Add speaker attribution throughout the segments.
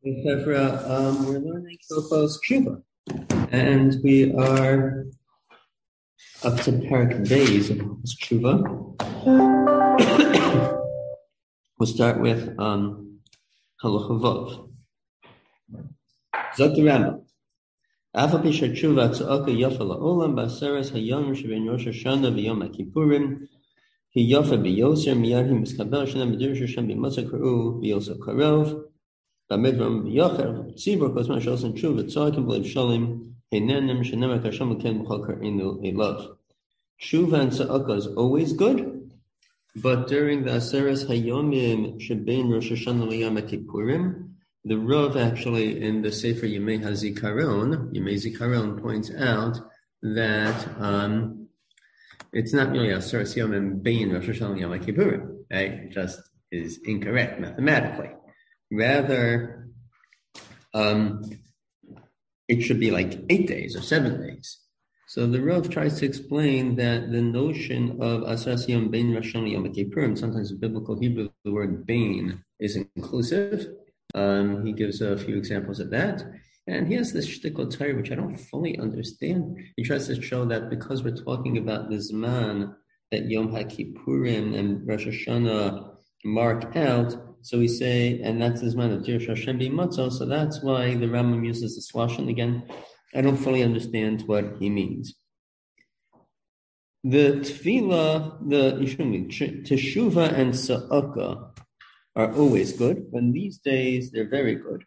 Speaker 1: We're learning Hilchos Tshuva, and we are up to Parak Beis of Hilchos Tshuva. We'll start with Halacha Vav. Zot Rambam. Afa Pisha Tshuva Tzaka Yafa LaOlam Baseres Hayom Sheben Rosh Hashanah V'Yom HaKippurim Hi Yafa B'Yoser Miyad Hi Miskabel Shana B'Dir Shoshan B'Matzah Karu B'Yoser Karov B'Midram B'Yocher Tzibur Kosman Shosan Tshuva Tzakim B'Lev Shalim Heinenim Shenemar Kasham L'Ken B'Chol Kar'inu Elav. Tshuva and Tzaka is always good, but during the Aseres Hayomim Sheben Rosh Hashanah V'Yom HaKippurim, the Rav actually in the Sefer Yemei Zikaron points out that it's not really Aseres Yomim Bein Rosh Hashanah Yom HaKippurim. Right? It just is incorrect mathematically. Rather, it should be like 8 days or 7 days. So the Rav tries to explain that the notion of Aseres Yom Bein Rosh Hashanah Yom HaKippurim, sometimes in biblical Hebrew, the word Bein is inclusive. He gives a few examples of that. And he has this shtickle Torah, which I don't fully understand. He tries to show that because we're talking about the Zman that Yom HaKippurim and Rosh Hashanah mark out, so we say, and that's the Zman of Dir Shoshan B'Matzah, so that's why the Rambam uses the Slashon again. I don't fully understand what he means. The Tefillah, the Teshuvah and Sa'aka are always good, and these days they're very good.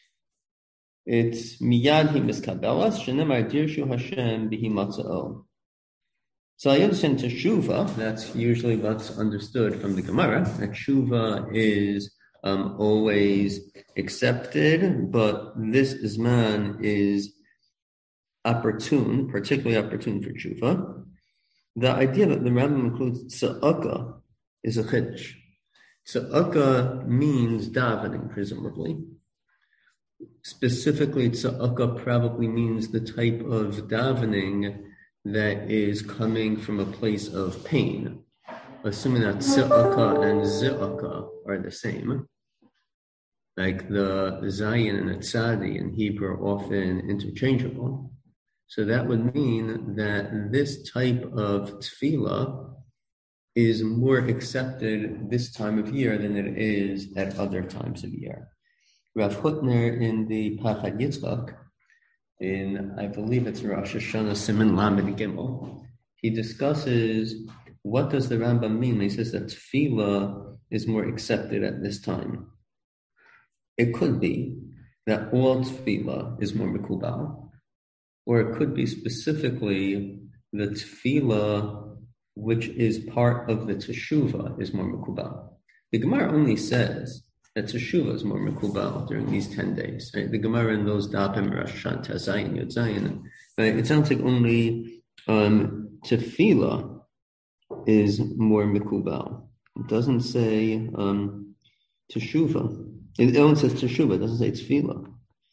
Speaker 1: It's miyad hi miskabelas shenemar dirshu Hashem bihi matza'o. So I understand teshuva, that's usually what's understood from the Gemara, that teshuva is always accepted, but this zman is opportune, particularly opportune for teshuva. The idea that the Rambam includes tza'aka is a chiddush. Tza'aka means davening, presumably. Specifically, tza'aka probably means the type of davening that is coming from a place of pain. Assuming that tza'aka and zi'aka are the same. Like the zayin and the tzadi in Hebrew are often interchangeable. So that would mean that this type of tefillah is more accepted this time of year than it is at other times of year. Rav Hutner in the Pachad Yitzchak, in I believe it's Rosh Hashanah Siman Lamed Gimel, he discusses what does the Rambam mean. He says that tefillah is more accepted at this time. It could be that all tefillah is more mikubal, or it could be specifically the tefillah which is part of the teshuvah is more mikubal. The Gemara only says that teshuvah is more mikubal during these 10 days. Right? The Gemara in those dapim, Rosh Hashanah, Tazayin, Yod Zayin, right? It sounds like only tefillah is more mikubal. It doesn't say teshuvah. It only says teshuvah, it doesn't say tefillah.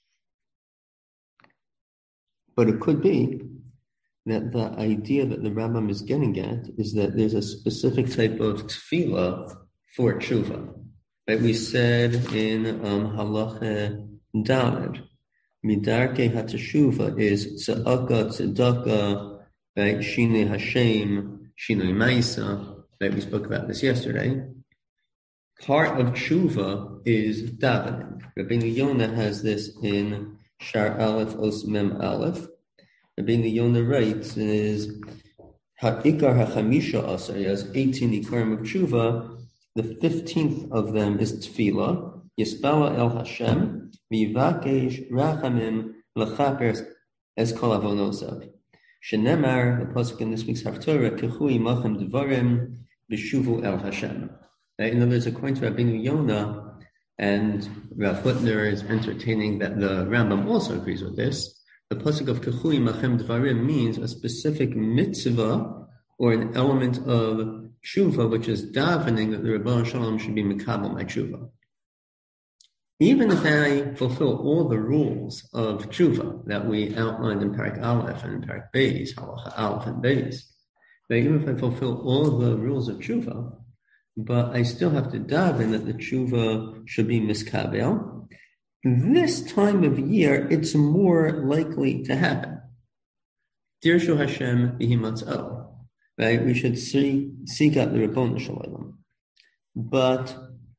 Speaker 1: But it could be that the idea that the Rambam is getting at is that there's a specific type of tefillah for tshuva. Right? We said in Halacha Daled, Midarke HaTeshuva is tza'aka, tzedaka, right? Shinei Hashem, Shinei Maisa, right? We spoke about this yesterday. Part of tshuva is davening. Rabbeinu Yonah has this in Shar Aleph Os Mem Aleph. Rabbeinu Yonah writes is Ha'ikar ha'chamisha asar, he has 18 ikarim of tshuva. The 15th of them is tefillah, Yispala el Hashem, V'yivakesh rachamim l'chaper es kol avonosav. Shenemar, the pasuk in this week's Haftorah, Kechu imachem dvarim b'shuvu el Hashem. In other words, according to Rabbeinu Yonah, and Rav Hutner is entertaining that the Rambam also agrees with this, the pasuk of Kechu imachem dvarim means a specific mitzvah or an element of tshuva, which is davening that the Rebbeinu Shalom should be mekabel my tshuva. Even if I fulfill all the rules of tshuva that we outlined in Parak Aleph and in Parak Beis, Halacha Aleph and Beis, but even if I fulfill all the rules of tshuva, but I still have to daven that the tshuva should be miskabel, this time of year, it's more likely to happen. Dirshu Hashem bihimatzah, right? We should seek out the Ribono Shel Olam. But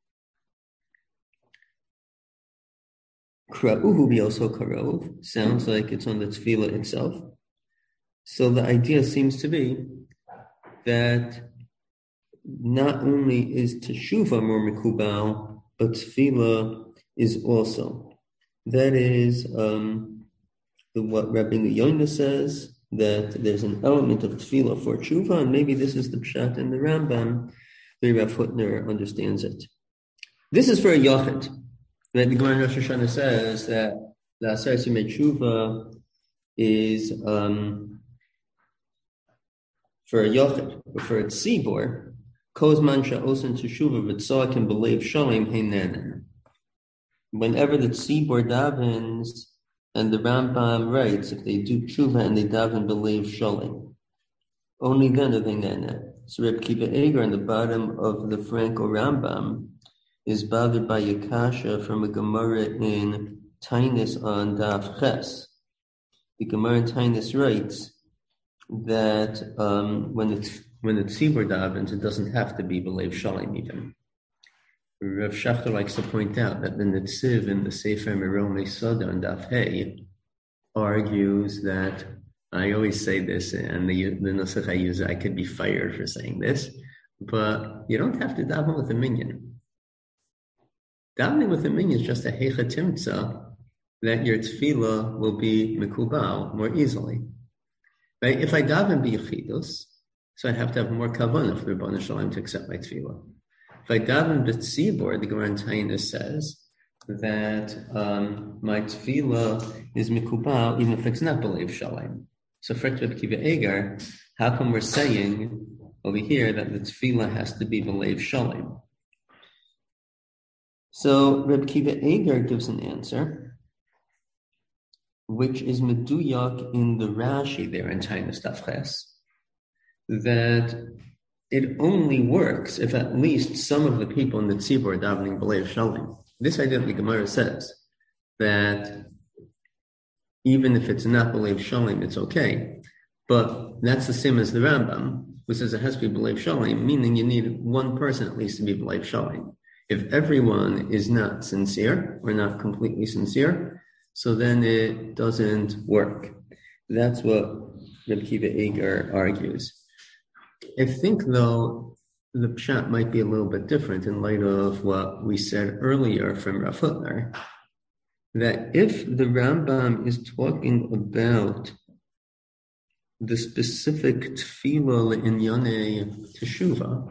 Speaker 1: Kra'uhu bi also karov sounds like it's on the tefillah itself. So the idea seems to be that not only is teshuvah more mikubal, but tefillah is also. That is what Rabbi Yonah says, that there's an element of tefillah for teshuvah, and maybe this is the pshat in the Rambam. The Rav Hutner understands it. This is for a yachid. Right? The Gemara in Rosh Hashanah says that the Aseret Yemei Teshuvah is for a yachid, but for a tzibor, kozman sha'osen teshuvah v'tzakim b'leiv shalem heinanen. Whenever the tzibor davens, and the Rambam writes, if they do tshuva and they daven b'leiv shalem, only then are they nana. So Reb Kiva Eger on the bottom of the Franco Rambam is bothered by Yakasha from a Gemara in Tainus on Daf Ches. The Gemara in Tainus writes that when the tzibur davens, it doesn't have to be b'leiv shalem even. Rav Shachter likes to point out that the Netziv in the Sefer Meromei Soda on Daf Hey argues that, I always say this, and the nusach I use, I could be fired for saying this, but you don't have to daven with a minyan. Davening with a minyan is just a heicha timtza that your tefillah will be mikubal more easily. Right? If I daven b'yechidus, so I'd have to have more kavanah for the Ribono Shel Olam to accept my tefillah. If I daven b'tzibor, the Gemara in Tainus says that my tefillah is mikubal even if it's not b'leiv shalem. So for Reb Kiva Eger, how come we're saying over here that the tefillah has to be b'leiv shalem? So Reb Kiva Eger gives an answer, which is meduyak in the Rashi there in Tainus Daf Ches, that it only works if at least some of the people in the tzibur are davening b'leiv shalem. This idea that the Gemara says that even if it's not b'leiv shalem, it's okay. But that's the same as the Rambam, who says it has to be b'leiv shalem, meaning you need one person at least to be b'leiv shalem. If everyone is not sincere or not completely sincere, so then it doesn't work. That's what Reb Kiva Eger argues. I think, though, the pshat might be a little bit different in light of what we said earlier from Rav Hutner, that if the Rambam is talking about the specific tefillah in Yonei Teshuvah,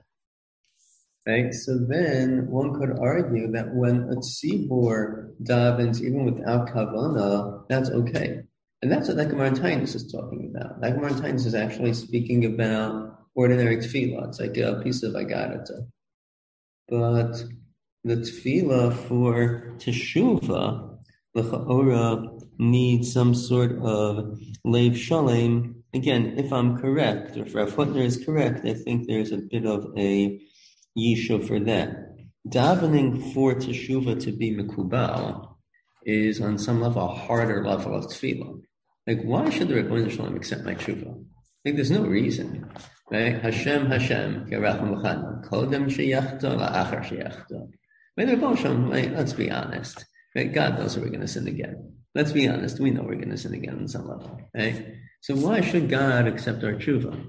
Speaker 1: right, so then one could argue that when a tzibur davens even without kavanah, that's okay. And that's what the Gemara in Tainus is talking about. The Gemara in Tainus is actually speaking about ordinary tefillah. It's like a piece of agarata. But the tefillah for teshuvah, the cha'ora, needs some sort of leiv shalem. Again, if I'm correct, or if Rav Hutner is correct, I think there's a bit of a yishuv for that. Davening for teshuvah to be mikubal is on some level a harder level of tefillah. Like, why should the Ribono Shel Olam accept my teshuvah? Like, there's no reason, right? Hashem, Kerachim L'Chadma, Kodem Sheyachta, La'achar Sheyachta. Right, the Ribono Shel Olam, right, let's be honest, right? God knows that we're going to sin again. Let's be honest, we know we're going to sin again on some level, right? So why should God accept our teshuvah?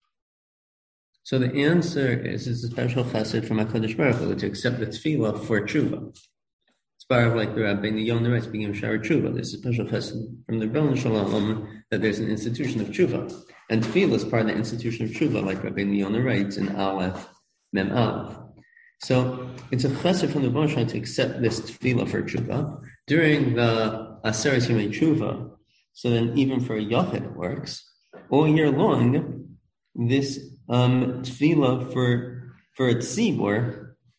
Speaker 1: So the answer is, it's a special chesed from HaKadosh Baruch Hu to accept the tefillah for teshuvah. It's part of like the Rabbi Yonah writes, beginning of Shara Tshuva. There's a special chesed from the Ribono Shel Olam that there's an institution of tshuva. And tefillah is part of the institution of tshuva, like Rabbi Yonah writes in Aleph, Mem Aleph. So it's a chesed from the Ribono Shel Olam to accept this tefillah for tshuva during the Aseret Yemei Tshuva. So then even for a yachid it works. All year long, this tefillah for a tzibur,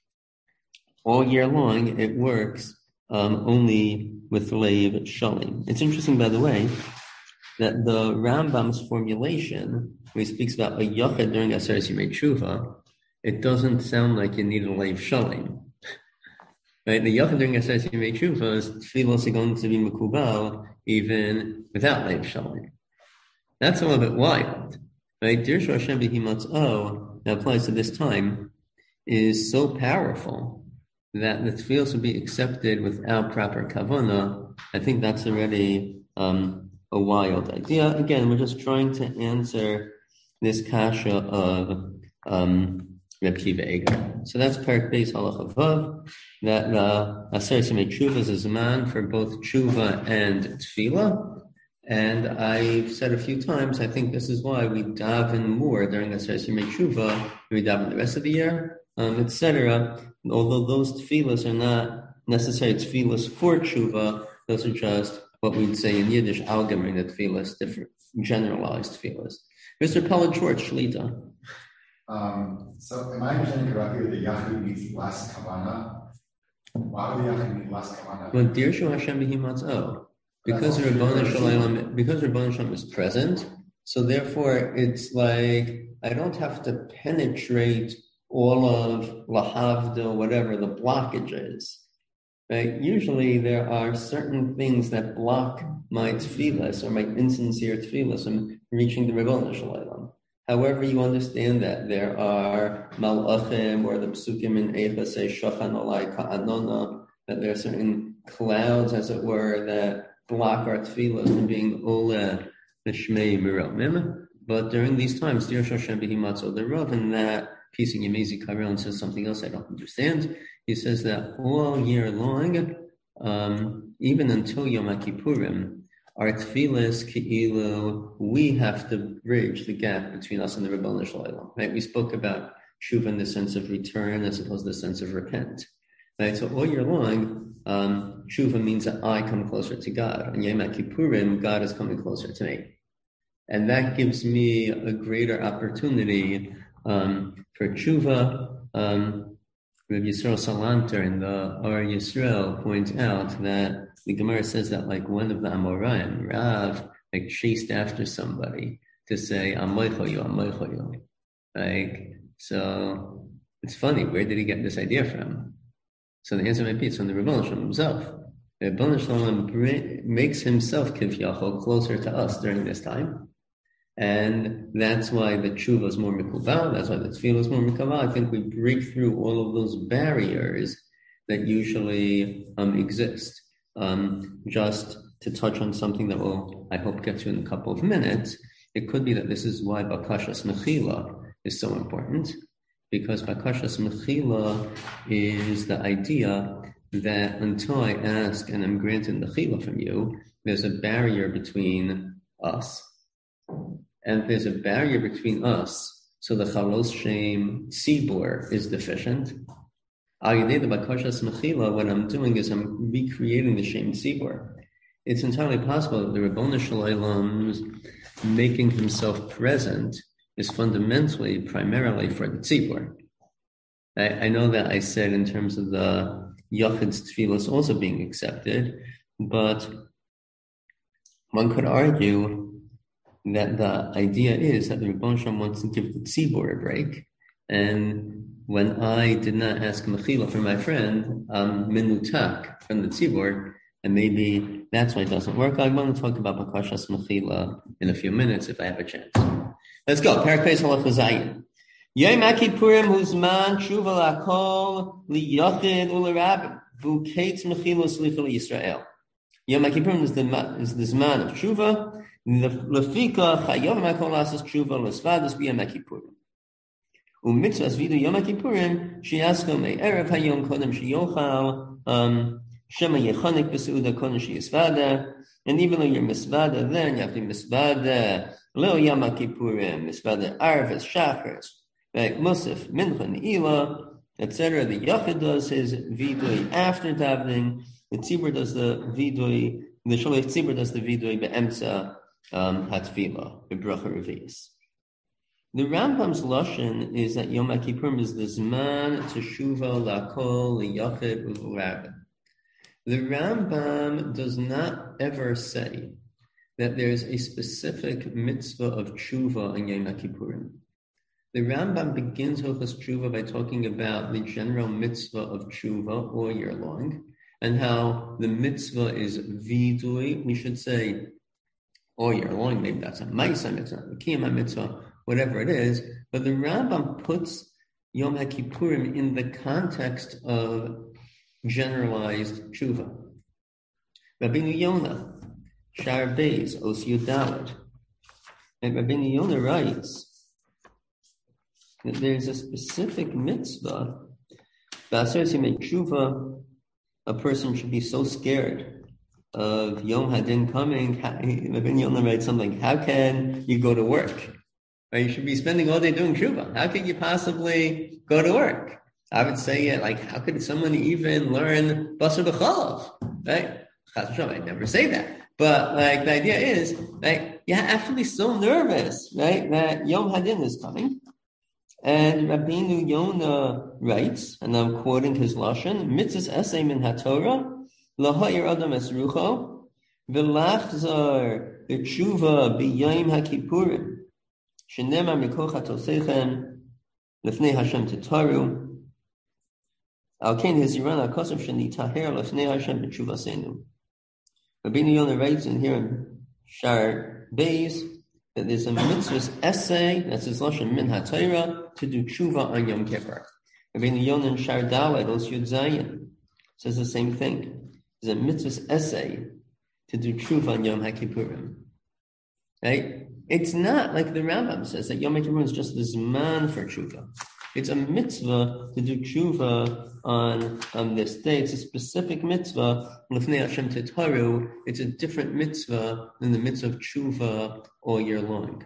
Speaker 1: all year long, it works only with leiv shalem. It's interesting, by the way, that the Rambam's formulation, where he speaks about a yachid during Aseret Yemei Tshuva, it doesn't sound like you need a leiv shalem. Right? The Yachid during Aseret Yemei Teshuvos, tefillos are going to be Mekubal even without Lev Shalom. That's a little bit wild. Right? Dirshu Hashem B'Himatz'o, that applies to this time, is so powerful that the tefillos will be accepted without proper kavanah. I think that's already a wild idea. Again, we're just trying to answer this kasha of Reb Kiva Eger. So that's Perek Beis Halacha Vav, that the Aseret Yemei Teshuvos is a man for both tshuva and tefillah. And I've said a few times, I think this is why we daven more during Aseret Yemei Teshuvah, we daven the rest of the year, etc. Although those tefillas are not necessarily tefillas for tshuva, those are just what we'd say in Yiddish, allgemeine tefillas, different generalized tefillas. Mr. Pellet George, Shlita.
Speaker 2: So am I understanding correctly that the Yachid means less kavanah? Why would the Yachid mean less kavanah?
Speaker 1: Well, Dirshu Hashem B'Himatz'o. Because Rebbeinu Shalom is present, so therefore it's like I don't have to penetrate all of lahavda, whatever the blockage is. Right? Usually there are certain things that block my tefillas or my insincere tefillas from reaching the Rebbeinu Shalom. However, you understand that there are malachim or the psukim in Eicha say shachan alai ka'anona, that there are certain clouds, as it were, that block our tefillas from being ola l'shmei miromim. But during these times, Dir Hashem B'Himatz'o, the Rav in that piece in Yemei Zikaron says something else I don't understand. He says that all year long, even until Yom Kippurim, our tefillas ke'ilu, we have to bridge the gap between us and the Rebbeinu Shalom. Right? We spoke about tshuva in the sense of return as opposed to the sense of repent. Right? So all year long, tshuva means that I come closer to God. And Yom Kippurim, God is coming closer to me. And that gives me a greater opportunity for tshuva. Rabbi Yisrael Salanter in the Or Yisrael points out that the Gemara says that like one of the Amoraim, Rav, like chased after somebody to say, Amoichoyu. Like, so it's funny, where did he get this idea from? So the answer might be it's from the Rebbeinu Shalom himself. The Rebbeinu Shalom makes himself Kivyachol closer to us during this time. And that's why the tshuva is more mikubal, that's why the tefillah is more mikubal. I think we break through all of those barriers that usually exist. Just to touch on something that we'll, I hope, get to in a couple of minutes, it could be that this is why Bakashas Mechila is so important, because Bakashas Mechila is the idea that until I ask and I'm granted the Chila from you, there's a barrier between us. And there's a barrier between us, so the Chalos Shem Tzibur is deficient. What I'm doing is I'm recreating the Shem Tzibur. It's entirely possible that the Rebbeinu Shalom's making himself present is fundamentally, primarily for the Tzibur. I know that I said in terms of the Yachid's Tefillos also being accepted, but one could argue that the idea is that the Rebbeinu Shalom wants to give the Tzibur a break, and when I did not ask Mechila for my friend, Minutak from the Tzibur, and maybe that's why it doesn't work. I want to talk about Bakashas Mechila in a few minutes if I have a chance. Let's go. Perek Beis Halacha Zayin. Yom Kippurim huzman tshuva lakol liyachid ulerab v'ukeitz Mechila slicha liyisrael. Yom Kippurim is the zman of tshuva. Lefika chayov makol asas tshuva lesvadas b'Yom Kippurim. Umitzvahs vidu Yom Kippurim sheyasko me'erev hayom kodem sheyochal shema yechanik b'seuda kodem sheyisvada. And even though you're misvada, then you have to be misvada leo Yom Kippurim, misvada arves shachars, like Musaf, Mincha, Ne'ilah, etc. The Yachid does his vidui after davening. The Tzibur does the vidui. The Sholech Tzibur does the vidui be'emtza hatfila, bebracha revius. The Rambam's lashon is that Yom Kippurim is the zman teshuva lakol liyachid u'rabin. The Rambam does not ever say that there is a specific mitzvah of tshuva on Yom Kippurim. The Rambam begins Hilchos Tshuva by talking about the general mitzvah of Tshuva all year long, and how the mitzvah is vidui. We should say all year long. Maybe that's a ma'isa mitzvah, a kiyama mitzvah, whatever it is. But the Rambam puts Yom HaKippurim in the context of generalized Tshuva. Rabbeinu Yonah, Shar Beis, Os Yudalad, and Rabbeinu Yonah writes that there's a specific mitzvah. B'aseret Yemei Tshuva, a person should be so scared of Yom Hadin coming. Rabbeinu Yonah writes something. How can you go to work? Right? You should be spending all day doing Tshuva. How could you possibly go to work? I would say it like, how could someone even learn Basar B'chalav? Right? I'd never say that. But like the idea is, like, you're actually so nervous, right, that Yom Hadin is coming. And Rabbeinu Yonah writes, and I'm quoting his lashon: "Mitzvahs esay min haTorah, lahayir adam es rucho, v'lachzar b'tshuva b'yom haKippurim, shenema mikoch hatosechem lefnei Hashem titaru, al ken hiziran al kosav shenitaher lefnei Hashem b'tshuva seinu." Rabbeinu Yonah writes in here in Shar Beis that there's a mitzvah's essay, that's his lashon min haTorah, to do tshuva on Yom Kippur. Rabbeinu Yonah in Shar Daled, Os Yud Zayin, says the same thing. There's a mitzvah's essay to do tshuva on Yom HaKippurim. Right? It's not like the Rambam says that Yom HaKippurim is just the zman for tshuva. It's a mitzvah to do tshuva on this day. It's a specific mitzvah. L'fnei Hashem titaru. It's a different mitzvah than the mitzvah of tshuva all year long.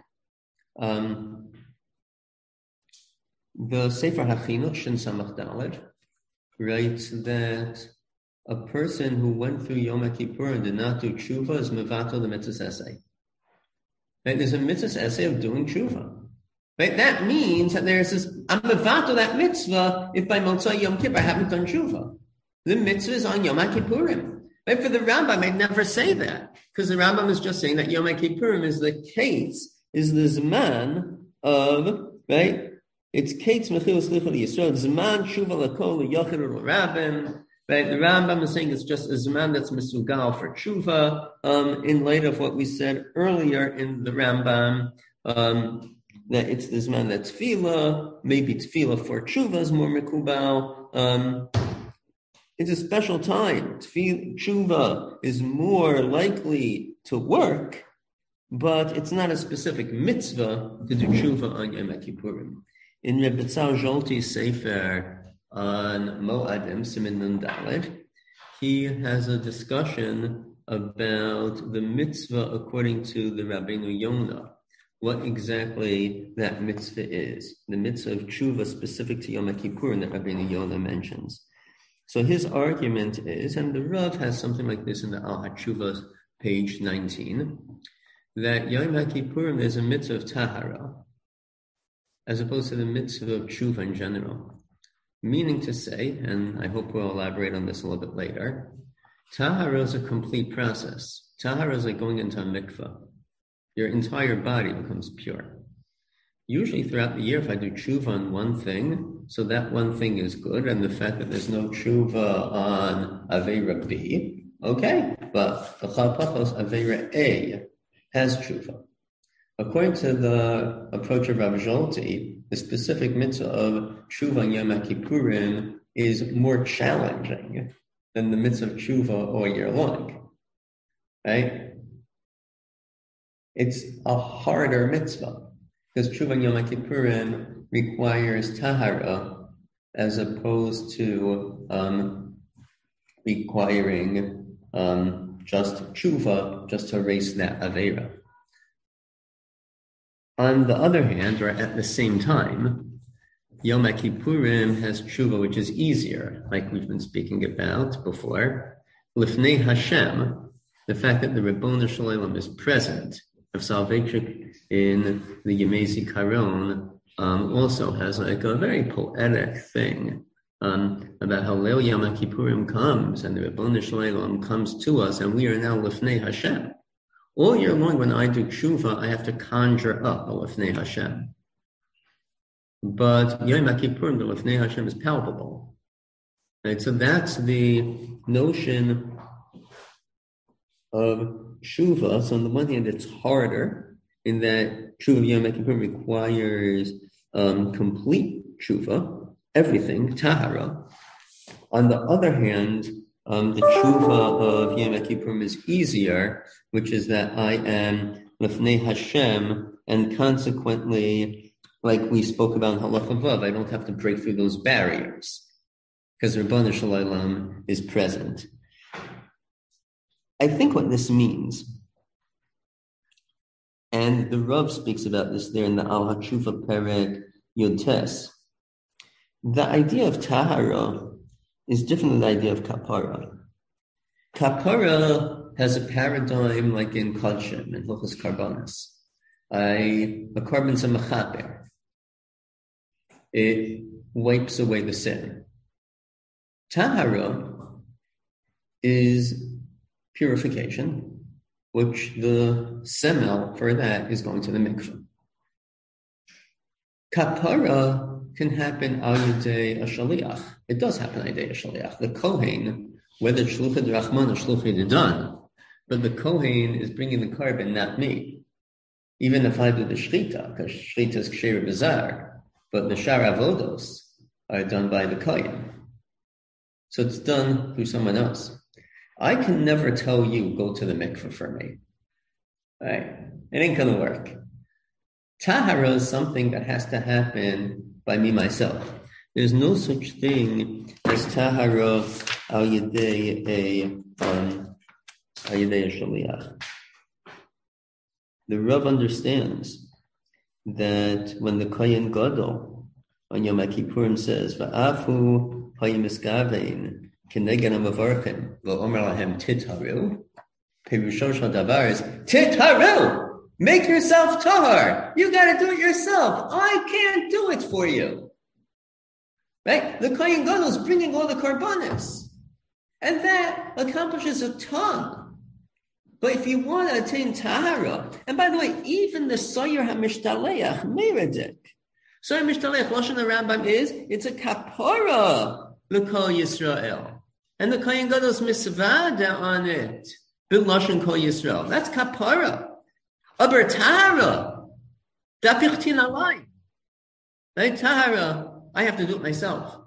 Speaker 1: The Sefer HaChinuch Shin Samach Daled writes that a person who went through Yom HaKippur and did not do tshuva is mevatel the mitzvah's essay. Right? There's a mitzvah's essay of doing tshuva. Right? That means that there's this, I'm mevatel that mitzvah if by Motzai Yom Kippur I haven't done tshuva. The mitzvah is on Yom HaKippurim. Right? For the Rambam, I'd never say that, because the Rambam is just saying that Yom HaKippurim is the case, is the zman of, right? It's Kates Mechilus Lichel Yisrael, Zman Tshuva L'Kol L'Yochid L'Rabim. Right? The Rambam is saying it's just a Zman that's Mesugal for Tshuva, in light of what we said earlier in the Rambam, that it's the Zman that's Tefillah, maybe Tefillah for Tshuva is more Mekubal. It's a special time. Tshuva is more likely to work, but it's not a specific mitzvah to do Tshuva on Yom HaKippurim. In Rebbe Tzal Zolti's Sefer on Moadim, Siman Nun Daled, he has a discussion about the mitzvah according to the Rabbeinu Yonah, what exactly that mitzvah is, the mitzvah of tshuva specific to Yom HaKippurim that Rabbeinu Yonah mentions. So his argument is, and the Rav has something like this in the Al HaTshuvah, page 19, that Yom HaKippurim is a mitzvah of tahara, as opposed to the mitzvah of tshuva in general. Meaning to say, and I hope we'll elaborate on this a little bit later, tahara is a complete process. Tahara is like going into a mikveh. Your entire body becomes pure. Usually throughout the year, if I do tshuva on one thing, so that one thing is good, and the fact that there's no tshuva on Aveira B, okay, but the Chalpachos Aveira A has tshuva. According to the approach of Rav Zolti, the specific mitzvah of tshuva on Yom HaKippurim is more challenging than the mitzvah of tshuva all year long, right? It's a harder mitzvah because tshuva on Yom HaKippurim requires tahara as opposed to requiring just tshuva, just to erase that aveira. On the other hand, or at the same time, Yom HaKippurim has tshuva, which is easier, like we've been speaking about before. Lifnei Hashem, the fact that the Ribono Shel Olam is present of salvation in the Yemei Zikaron, also has like a very poetic thing about how Leil Yom HaKippurim comes and the Ribono Shel Olam comes to us, and we are now Lifnei Hashem. All year long, when I do tshuva, I have to conjure up a Lifnei Hashem. but Yom HaKippurim, the Lefnei Hashem, is palpable. Right? So that's the notion of tshuva. So on the one hand, it's harder in that tshuva of Yom HaKippurim requires complete tshuva, everything, tahara. On the other hand, the tshuva of Yom HaKippurim is easier, which is that I am Lefnei Hashem, and consequently, like we spoke about in Halacha Vav, I don't have to break through those barriers because Rabbanu Shalom is present. I think what this means, and the Rav speaks about this there in the Al HaTshuva Perek Yud Tes, the idea of Tahara is different than the idea of Kapara. Kapara has a paradigm like in Kodshim and Hilchos Karbanos. A carbon's a mechaper. It wipes away the sin. Tahara is purification, which the semel for that is going to the mikveh. Kapara can happen al yedei a shaliach. It does happen al yedei a shaliach. The kohen, whether shluchei d'rachman or shluchei d'dan, but the kohen is bringing the carbon, not me. Even if I do the shchita, because shchita is ksher bizarre, but the shar avodos are done by the kohen. So it's done through someone else. I can never tell you, go to the mikveh for me. Right? It ain't going to work. Tahara is something that has to happen by me myself. There's no such thing as tahara al yedei a shaliach. The Rav understands that when the Kohen Gadol on Yom HaKippurim says, "Va'afu hayim iskavein keneged hamavarchim va'omer lahem titharu," Pirusho shel davar is titharu. Make yourself tahar. You got to do it yourself. I can't do it for you. Right? The Kohen Gadol is bringing all the karbanos, and that accomplishes a ton. But if you want to attain tahara, and by the way, even the Soyer HaMishtaleach Meradik, Soyer HaMishtaleach, Lashon HaRambam is, it's a kapara l'kol Yisrael. And the Kohen Gadol is misvada on it, b'Lashon Kol Yisrael. That's kapara. Aber tahara, dafichtin alay. Right? Tahara, I have to do it myself.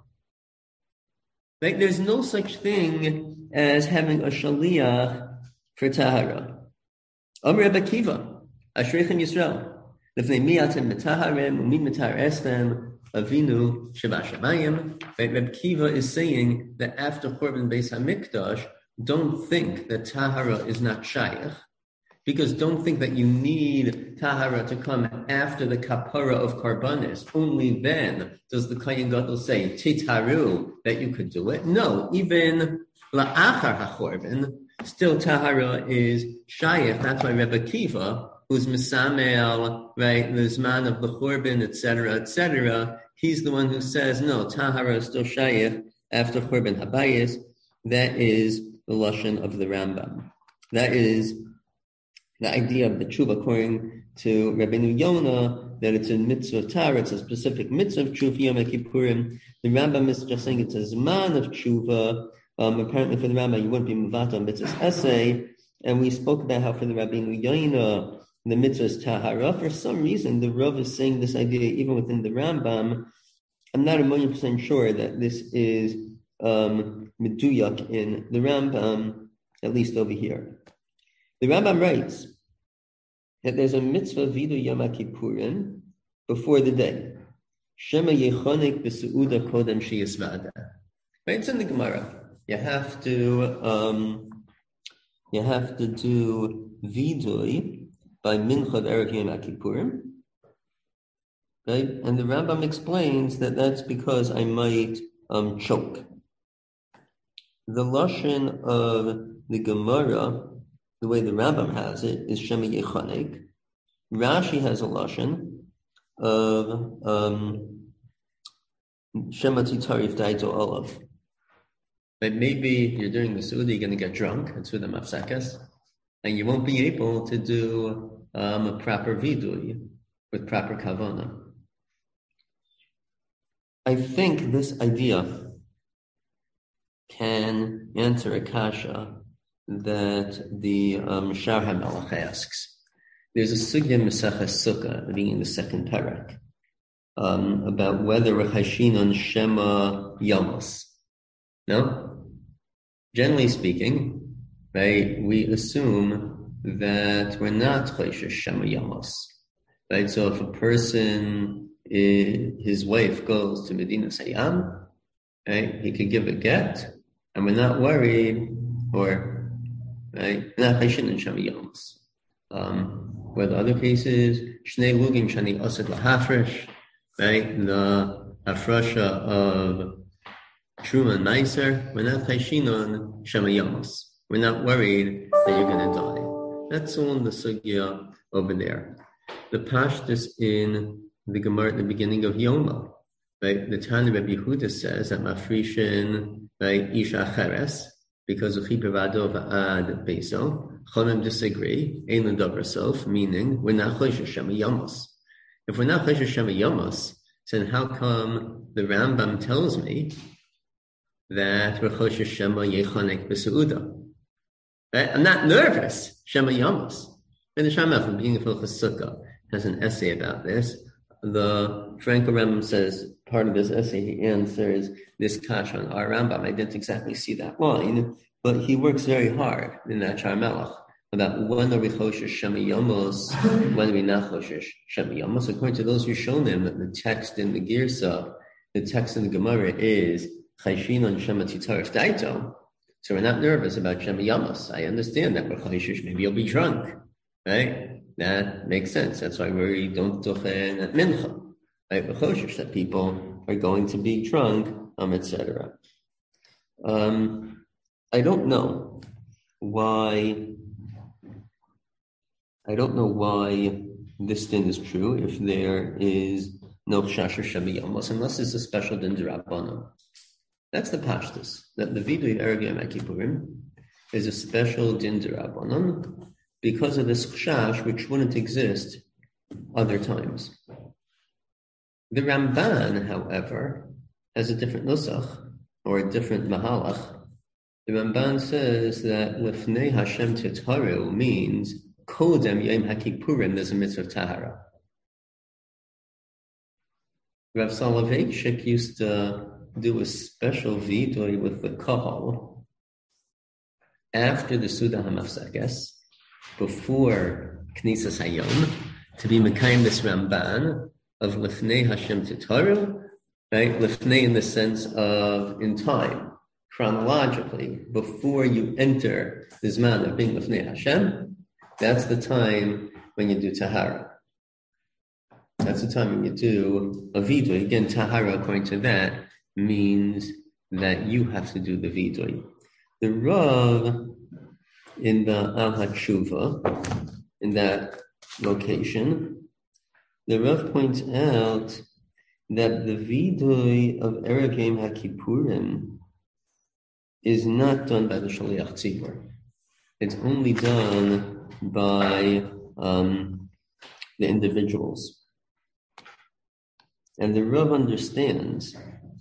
Speaker 1: Right? There's no such thing as having a shaliach for tahara. Amr Rebbe Kiva, Ashreichem Yisrael, Lefnei mi'atem metaharem u'mi metar estem avinu sheba shamayim. Rebbe Kiva is saying that after Korban Beis HaMikdash, don't think that tahara is not shaykh, because don't think that you need tahara to come after the kapara of karbanis. Only then does the Kohen Gadol say titaru that you could do it. No, even la'achar ha'korban, still tahara is shayach. That's why Rebbe Kiva, who's misamel, right, the zman of the korban, etc., he's the one who says, no, tahara is still shayach after korban habayis. That is the lashon of the Rambam. That is the idea of the tshuva according to Rabbeinu Yonah, that it's a mitzvah of tahara, it's a specific mitzvah of tshuva, Yom HaKippurim. The Rambam is just saying it's a zman of tshuva. Apparently for the Rambam, you wouldn't be muvata on mitzvah's essay. And we spoke about how for the Rabbeinu Yonah, the mitzvah is tahara. For some reason, the Rav is saying this idea even within the Rambam. I'm not 100% sure that this is meduyak in the Rambam, at least over here. The Rambam writes that there's a mitzvah vidu Yom HaKippurim before the day. Shema yechonik b'seuda kodem sheyisvada. Right, it's in the Gemara. You have to do vidui by minchad erev Yom HaKippurim. Right, and the Rambam explains that that's because I might choke. The lashon of the Gemara, the way the Rambam has it, is Shema Yechanek. Rashi has a lashon of Shema Titarif Daito Olav. But maybe you're doing the Suda, you're going to get drunk, and Suda Mafsakas, and you won't be able to do a proper vidui with proper kavana. I think this idea can answer a kasha that the Shar HaMelech asks. There's a sugya in Maseches Sukkah, being in the second parak, about whether we're chayshin on Shema Yamos. No? Generally speaking, right, we assume that we're not chayshin Shema Yamos. Right? So if a person, his wife goes to Medina Sayyam, right, he could give a get, and we're not worried, or, right, not chayshin on Shema Yamos. Where the other cases, Shnei Lugim Shani Asad Lahafresh, right? The Hafrasha of Truma and Meiser, we're not chayshin on Shema Yamos. We're not worried that you're going to die. That's all in the sugya over there. The Pashtus in the Gemara at the beginning of Yoma, right? The Tana Rabbi Yehuda says that Mafrishin, right, Isha Cheres, because of Chipavado Va'ad Beso. Chachamim disagree. Ein l'davar sof, meaning we're not chayshin Shema Yamos. If we're not chayshin Shema Yamos, then how come the Rambam tells me that we're chayshin Shema Yechanek b'Seuda? Right? I'm not nervous. Shema Yamos. And the Shamach, from being a Hilchos Sukkah, has an essay about this. The Frankel Rambam says part of his essay he answers this kasha on our Rambam. I didn't exactly see that line, but he works very hard in that Shar Melech about when are we choshesh Shema Yamos, when are we not choshesh Shema Yamos. According to those Rishonim, the text in the Girsa, the text in the Gemara is chayshin on Shema Titarif Daito. So we're not nervous about Shema Yamos. I understand that we're choshesh, maybe you'll be drunk, right? That makes sense. That's why we don't tochen at mincha, right? We're choshesh that people are going to be drunk, etc. I don't know why this din is true if there is no chasher Shema Yamos, unless it's a special din d'Rabbanan. That's the pashtus, that the vidui erev Yom Kippurim is a special din d'Rabbanan because of this chash which wouldn't exist other times. The Ramban, however, has a different nusach, or a different mahalach. The Ramban says that Lifnei Hashem Titharu means Kodem Yom HaKippurim, there's a mitzvah of Tahara. Rav Soloveitchik used to do a special vidui with the Kahal after the Suda HaMafsakes, before Knesas Hayom, to be Mekayim this Ramban of Lifnei Hashem Titharu, right? Lifnei in the sense of in time, chronologically, before you enter the Zman of being Lifnei Hashem, that's the time when you do Tahara. That's the time when you do a vidui. Again, Tahara, according to that, means that you have to do the vidui. The Rav in the Al HaTshuva, in that location, the Rav points out that the vidui of Erev Yom HaKippurim is not done by the Shaliach Tzibur. It's only done by the individuals. And the Rav understands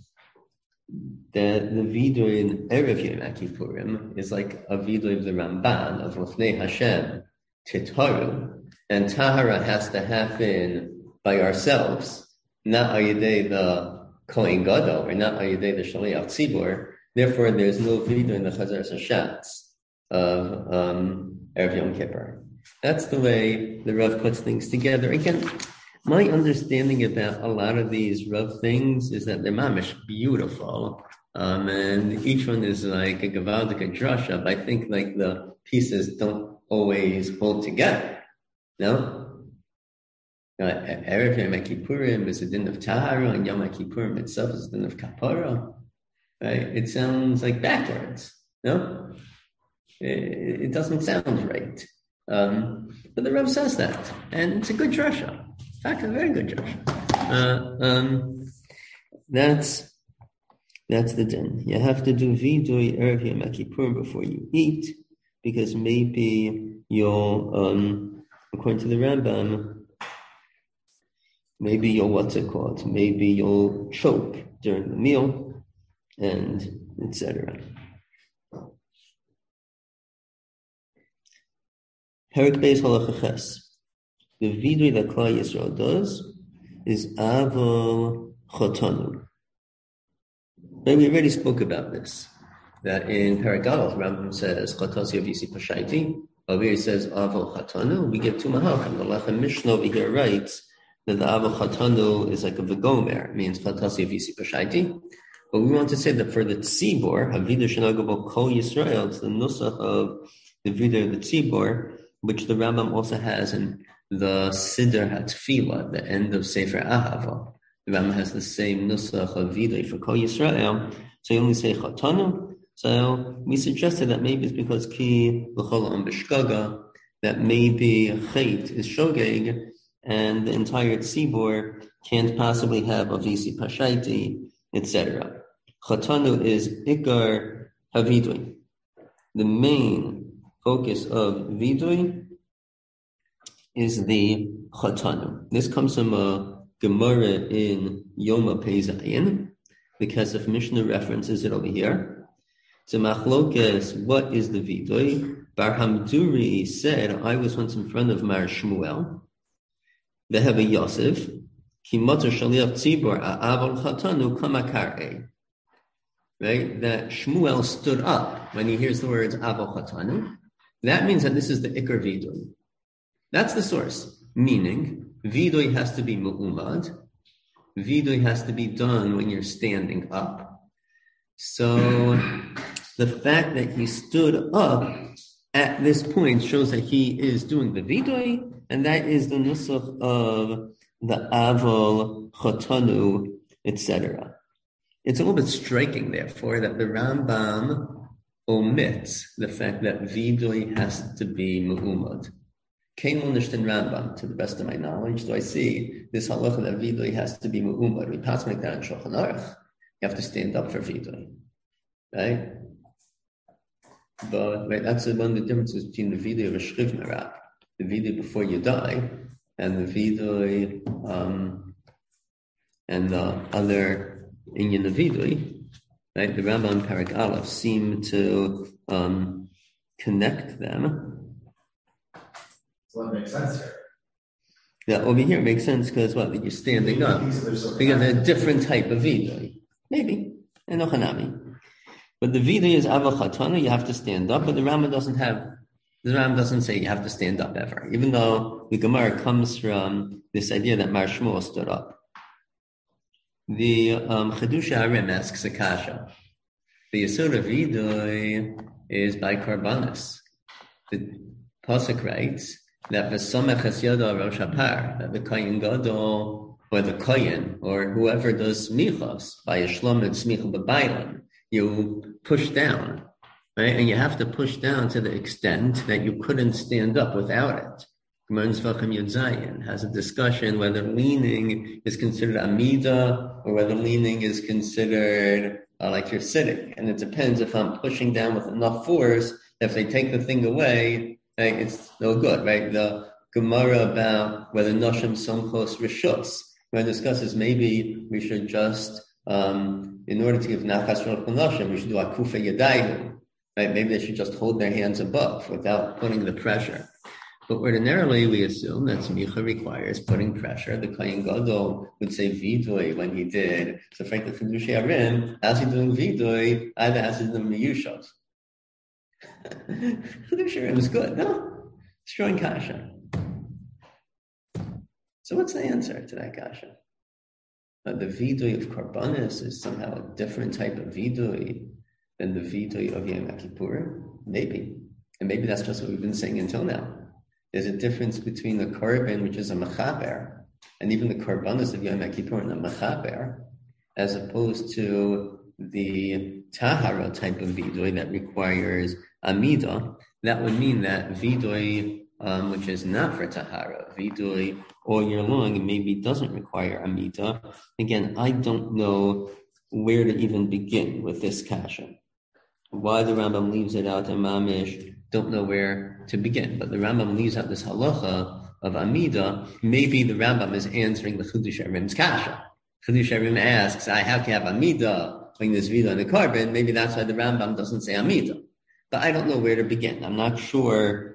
Speaker 1: that the vidui in Erev Yom Kippurim is like a vidui of the Ramban of Lifnei Hashem Titharu, and Tahara has to happen by ourselves, not ayidei the Kohen Gadol, or not ayidei the Shaliach Tzibur. Therefore, there's no vidui in the Chazar Hashatz of Erev Yom Kippur. That's the way the Rav puts things together. Again, my understanding about a lot of these Rav things is that they're mamish beautiful, and each one is like a Gavaldik drasha, but I think like the pieces don't always hold together. No? Erev Yom Kippurim is a din of Tahara, and Yom Kippurim itself is a din of Kapara. Right? It sounds like backwards. No? It doesn't sound right. But the Rav says that, and it's a good drasha. In fact, a very good drasha. That's the din. You have to do vidui erev Yom Kippurim before you eat, because maybe you'll, according to the Rambam, maybe maybe you'll choke during the meal, and etc. Perik Beis Halacha Ches. The vidui that Klal Yisrael does is Aval Chotanu. But we already spoke about this, that in Perik Aleph, Rambam says Chatasi Avisi Pashaiti. Over here it says Aval Chotanu. We get two Mahalchim. The Lechem Mishnah over here writes that the Aval Chotanu is like a V'gomer. It means Chatasi Avisi Pashaiti. But we want to say that for the Tzibor, Havidah Shenagavo Kol Yisrael, it's the Nusach of the Vidah of the Tzibor, which the Rambam also has in the Siddur HaTfilah, the end of Sefer Ahava. The Rambam has the same Nusach of Vidah for Kol Yisrael, so you only say Chatanu. So we suggested that maybe it's because Ki L'chol Am B'Shkaga, that maybe Chait is Shogeg, and the entire Tzibor can't possibly have Avisi Pashaiti, etc. Chatanu is Ikar Havidui. The main focus of Vidui is the Chatanu. This comes from a Gemara in Yoma Pei Zayin, because if Mishnah references it over here. So Machlokes, what is the Vidui? Bar Hamduri said, I was once in front of Mar Shmuel, the Heva Yosef, Ki Motor Shaliach Tzibor A'aval Chatanu Kamakar'e. Right? That Shmuel stood up when he hears the words Aval Chatanu. That means that this is the Ikar Vidui. That's the source. Meaning, Vidui has to be Mu'umad. Vidui has to be done when you're standing up. So, the fact that he stood up at this point shows that he is doing the Vidui, and that is the Nusach of the Aval, Chatanu, etc. It's a little bit striking, therefore, that the Rambam omits the fact that Vidui has to be Mu'umad. Kein Nishtan Rambam, to the best of my knowledge, do I see this halacha that Vidui has to be Mu'umad. We pass like that in Shulchan Aruch. You have to stand up for Vidui. Right? But that's one of the differences between the Vidui of a Shriv Merak, the Vidui before you die, and the Vidui and the other Inyan of Vidui. Right? The Rambam and Perik Aleph seem to connect them.
Speaker 2: So that makes sense here.
Speaker 1: Yeah, over here it makes sense because what? You're standing up. Because a different type of Vidui. Maybe. And Ochanami. But the Vidui is Aval Chatanu, you have to stand up, but the Rambam doesn't say you have to stand up ever, even though the Gemara comes from this idea that Mar Shmuel stood up. The Chedush Harim asks a kasha. The Yesod of Vidui is by Karbanis. The Pasuk writes that V'samech es yado Rosh Hapar, that the Kohen Gadol, or the Kohen, or whoever does smichos, by Yishlom and smicha b'baylan, you push down, right? And you have to push down to the extent that you couldn't stand up without it. Gemara Zvachim Yud Zayin has a discussion whether leaning is considered amida or whether leaning is considered like you're sitting. And it depends if I'm pushing down with enough force. If they take the thing away, right, it's no good, right? The Gemara about whether Noshim Somchos Rishus, where it discusses maybe we should just in order to give nachas roch l'noshim, we should do akufa yadayim, right? Maybe they should just hold their hands above without putting the pressure. But ordinarily, we assume that smicha requires putting pressure. The Kohen Gadol would say vidui when he did. So, frankly, for Chedush Harim, as he's doing vidui, either as he's doing miyushos. Chedush Harim is good, no? Strong kasha. So, what's the answer to that kasha? The vidui of Karbanis is somehow a different type of vidui than the vidui of Yom Kippur? Maybe. And maybe that's just what we've been saying until now. There's a difference between the Korban, which is a Mechaber, and even the Karbanis of Yom Kippur and the Mechaber, as opposed to the Tahara type of vidui that requires Amida. That would mean that vidui, which is not for Tahara, vidui all year long, maybe doesn't require Amida. Again, I don't know where to even begin with this kasha. Why the Rambam leaves it out and Mamish don't know where to begin. But the Rambam leaves out this halacha of Amida, maybe the Rambam is answering the Chidush Arim's kasha. Chidush Arim asks, I have to have Amida when there's Vida on the carbon. Maybe that's why the Rambam doesn't say Amida. But I don't know where to begin. I'm not sure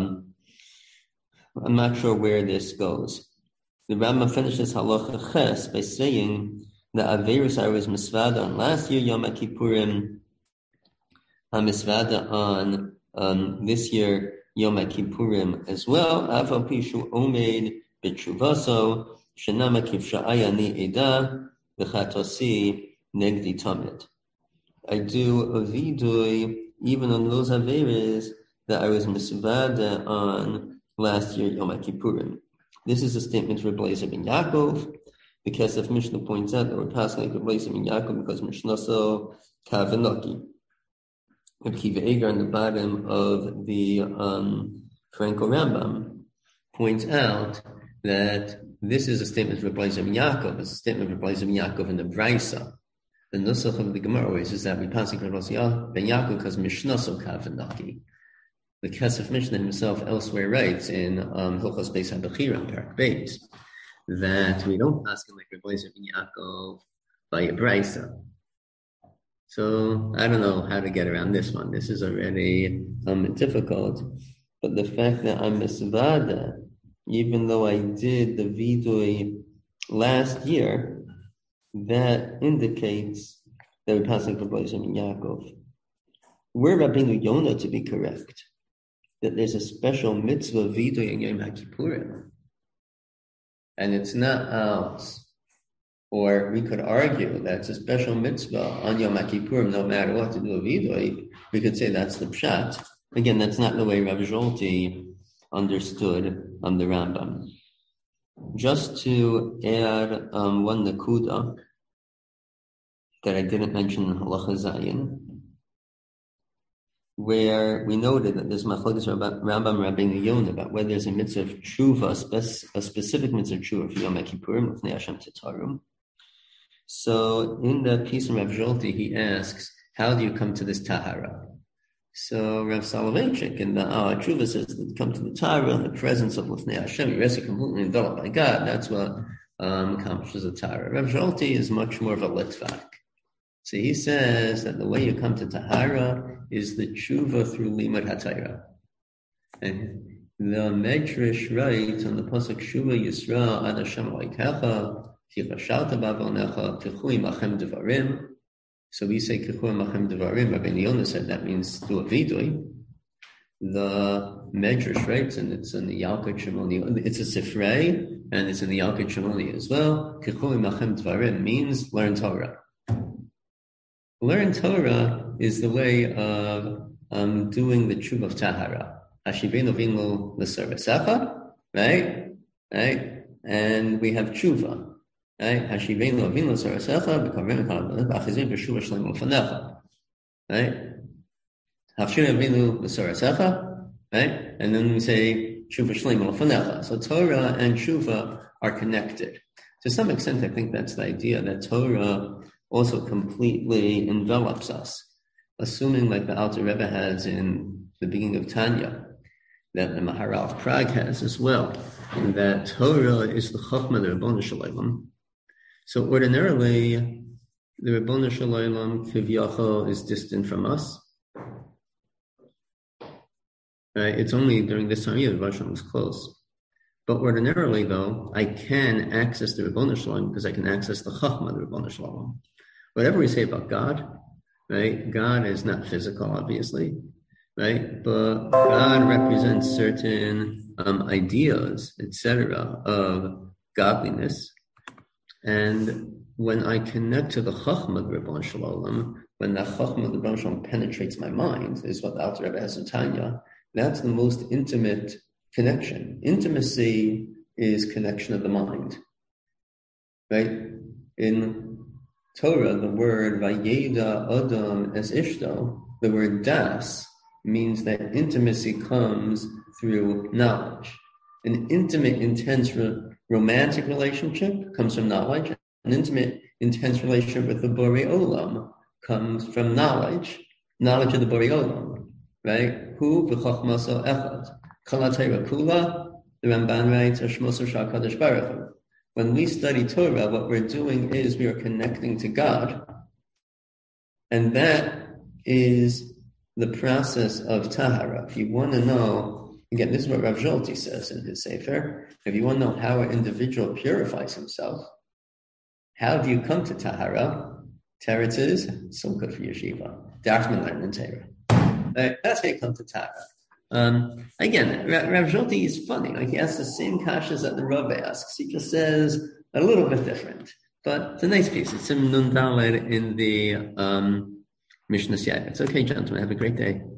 Speaker 1: where this goes. The Rambam finishes Halacha Ches by saying that Aveirus I was Misvada on last year, Yom Kippurim, Misvada on this year, Yom Kippurim as well. Aval Pishu Omeid B'Tshuvaso, Shenama Kivsha'ayani Eda, V'Chatosi Negdi Tamid. I do a vidui even on those Aveirus that I was Misvada on last year, Yom Kippurim. This is a statement for Blazer ben Yaakov, because if Mishnah points out that we're passing like Blazer ben Yaakov because Mishnah so Kavanaki. If Kiva Eger on the bottom of the Franco Rambam points out that this is a statement for Blazer ben Yaakov. It's a statement for Blazer ben Yaakov in the Braisa. The Nusach of the Gemara is that we pass like Blazer ben Yaakov because Mishnah so Kavanaki. The Kesef Mishnah himself elsewhere writes in Hilchos Beis HaBechira, Parak Beis, that we don't ask him like Rebbe ben Yaakov by a Braisa. So I don't know how to get around this one. This is already difficult. But the fact that I'm Misvada, even though I did the Vidui last year, that indicates that we're passing for Rebbe ben Yaakov. Were Rabbeinu Yonah to be correct, that there's a special mitzvah vidui in Yom HaKippurim, and it's not ours. Or we could argue that it's a special mitzvah on Yom HaKippurim, no matter what to do a vidui. We could say that's the pshat. Again, that's not the way Rav Zolti understood the Rambam. Just to add one nakuda that I didn't mention in Halacha Zayin, where we noted that there's machlokes Rambam Rabbeinu Yonah about whether there's a mitzvah of tshuva, a specific mitzvah of tshuva for Yom Kippurim, Lifnei Hashem Tetarum. So in the piece from Rav Zolti, he asks, how do you come to this tahara? So Rav Soloveitchik in the tshuva says that you come to the tahara in the presence of Lifnei Hashem, you're rest completely enveloped by God. That's what accomplishes the tahara. Rav Zolti is much more of a litvak. So he says that the way you come to tahara is the tshuva through limud hatayra. And the Medrash writes on the pasuk Shuva Yisrael Ad Hashem Elokecha Ki Chashavta Ba'avonecha Kichui Machem Devarim. So we say Kichui Machem Devarim. Rabbeinu Yonah said that means do a vidui. The Medrash writes, and it's in the Yalkut Shimoni. It's a Sifrei, and it's in the Yalkut Shimoni as well. Kichui Machem Devarim means learn Torah. Learn Torah is the way of doing the tshuva of tahara. Hashivenu v'inu l'sarvasecha, right? And we have tshuva, right? Hashivenu v'inu l'sarvasecha b'karvim b'achizim b'shuva shleim l'fanecha, right? Hashivenu v'inu l'sarvasecha, right? And then we say tshuva shleim l'fanecha. So Torah and tshuva are connected. To some extent, I think that's the idea that Torah also completely envelops us, assuming like the Alter Rebbe has in the beginning of Tanya, that the Maharal of Prague has as well, and that Torah is the Chachma, the Ribono Shel Olam. So ordinarily, the Ribono Shel Olam, Kivyachol, is distant from us. It's only during this time of year the Rosh Hashanah was close. But ordinarily, though, I can access the Ribono Shel Olam because I can access the Chachma, the Ribono Shel Olam. Whatever we say about God, right? God is not physical, obviously, right? But God represents certain ideas, etc., of godliness. And when I connect to the Chachma of Ribono Shel Olam, when that Chachma of the Ribono Shel Olam penetrates my mind, is what the Alter Rebbe has in Tanya, that's the most intimate connection. Intimacy is connection of the mind, right? In Torah, the word Vayeda Adam es Ishto, the word das, means that intimacy comes through knowledge. An intimate, intense, romantic relationship comes from knowledge. An intimate, intense relationship with the Borei Olam comes from knowledge of the Borei Olam, right? Hu v'chachmaso echad. Kol ha'Torah kula The Ramban writes, HaKadosh Baruch Hu. When we study Torah, what we're doing is we are connecting to God. And that is the process of Tahara. If you want to know, again, this is what Rav Zolti says in his Sefer. If you want to know how an individual purifies himself, how do you come to Tahara? Teretz is so good for yeshiva. Darfman learn in Torah. That's how you come to Tahara. Again, Rav Zolti is funny. Like he asks the same kashas that the Rav asks. He just says a little bit different. But it's a nice piece. It's in Nun Dalet in the Mishnah Siyah. It's okay, gentlemen. Have a great day.